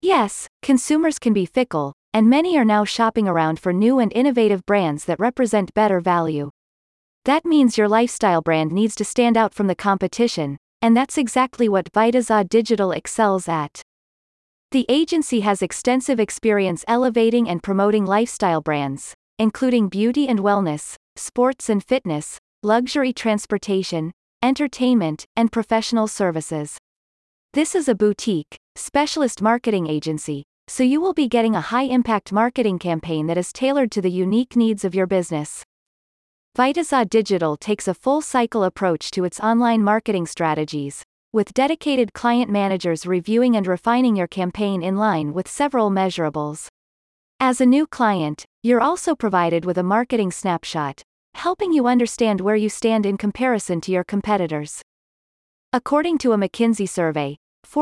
Yes, consumers can be fickle, and many are now shopping around for new and innovative brands that represent better value. That means your lifestyle brand needs to stand out from the competition, and that's exactly what Vitaza Digital excels at. The agency has extensive experience elevating and promoting lifestyle brands, including beauty and wellness, sports and fitness, luxury transportation, entertainment, and professional services. This is a boutique, specialist marketing agency, so you will be getting a high-impact marketing campaign that is tailored to the unique needs of your business. Vitaza Digital takes a full-cycle approach to its online marketing strategies, with dedicated client managers reviewing and refining your campaign in line with several measurables. As a new client, you're also provided with a marketing snapshot, helping you understand where you stand in comparison to your competitors. According to a McKinsey survey,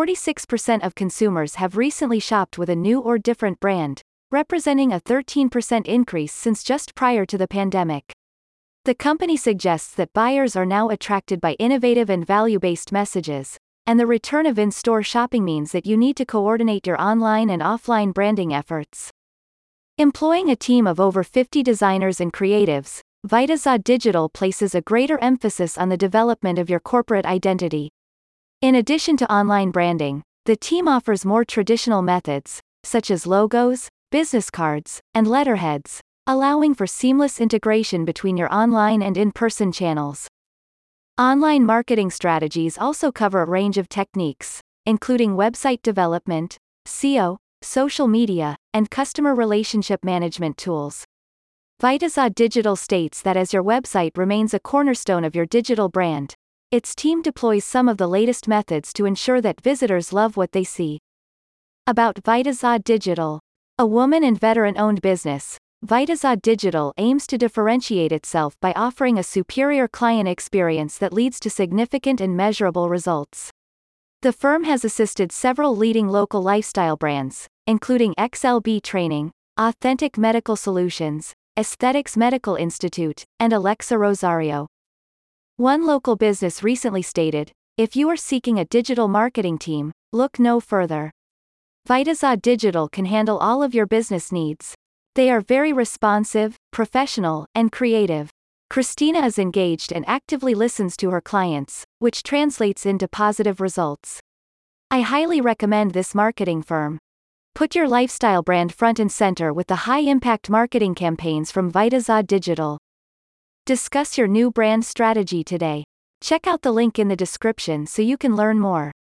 46% of consumers have recently shopped with a new or different brand, representing a 13% increase since just prior to the pandemic. The company suggests that buyers are now attracted by innovative and value-based messages, and the return of in-store shopping means that you need to coordinate your online and offline branding efforts. Employing a team of over 50 designers and creatives, Vitaza Digital places a greater emphasis on the development of your corporate identity. In addition to online branding, the team offers more traditional methods, such as logos, business cards, and letterheads, allowing for seamless integration between your online and in-person channels. Online marketing strategies also cover a range of techniques, including website development, SEO, social media, and customer relationship management tools. Vitaza Digital states that as your website remains a cornerstone of your digital brand, its team deploys some of the latest methods to ensure that visitors love what they see. About Vitaza Digital. A woman and veteran-owned business, Vitaza Digital aims to differentiate itself by offering a superior client experience that leads to significant and measurable results. The firm has assisted several leading local lifestyle brands, including XLB Training, Authentic Medical Solutions, Aesthetics Medical Institute, and Alexa Rosario. One local business recently stated, "If you are seeking a digital marketing team, look no further. Vitaza Digital can handle all of your business needs. They are very responsive, professional, and creative. Christina is engaged and actively listens to her clients, which translates into positive results. I highly recommend this marketing firm. Put your lifestyle brand front and center with the high-impact marketing campaigns from Vitaza Digital. Discuss your new brand strategy today. Check out the link in the description so you can learn more.